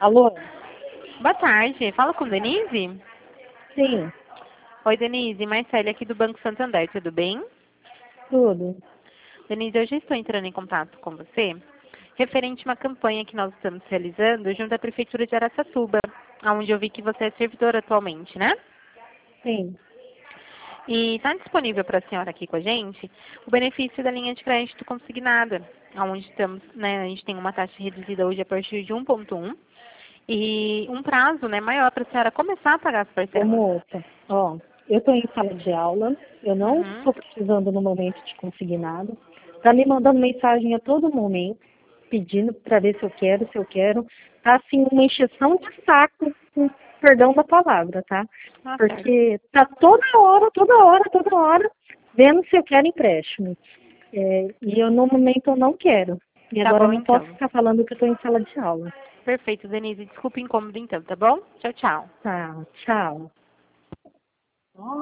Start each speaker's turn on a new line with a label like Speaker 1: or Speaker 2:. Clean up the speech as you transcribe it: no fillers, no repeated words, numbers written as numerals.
Speaker 1: Alô?
Speaker 2: Boa tarde, fala com Denise?
Speaker 1: Sim,
Speaker 2: Oi, Denise, Marcele aqui do Banco Santander, tudo bem?
Speaker 1: tudo.
Speaker 2: Denise, eu já estou entrando em contato com você, referente a uma campanha que nós estamos realizando junto à Prefeitura de Araçatuba, onde eu vi que você é servidora atualmente, né?
Speaker 1: Sim.
Speaker 2: E está disponível para a senhora aqui com a gente o benefício da linha de crédito consignada, onde estamos, né, a gente tem uma taxa reduzida hoje a partir de 1,1 e um prazo, né, maior para a senhora começar a pagar as
Speaker 1: Ô,
Speaker 2: parcelas.
Speaker 1: moça, ó, eu estou em sala de aula, eu não
Speaker 2: Uhum.
Speaker 1: estou precisando no momento de consignado. Tá me mandando mensagem a todo momento, pedindo para ver se eu quero, se eu quero. Tá assim, uma encheção de saco, com perdão da palavra, tá?
Speaker 2: Tá certo.
Speaker 1: Porque tá toda hora, vendo se eu quero empréstimo. E eu no momento eu não quero. E
Speaker 2: Tá
Speaker 1: agora eu
Speaker 2: bom,
Speaker 1: não posso
Speaker 2: então.
Speaker 1: ficar falando que eu estou em sala de aula.
Speaker 2: Perfeito, Denise. Desculpa o incômodo, então, tá bom? Tchau, tchau.
Speaker 1: Tá, tchau.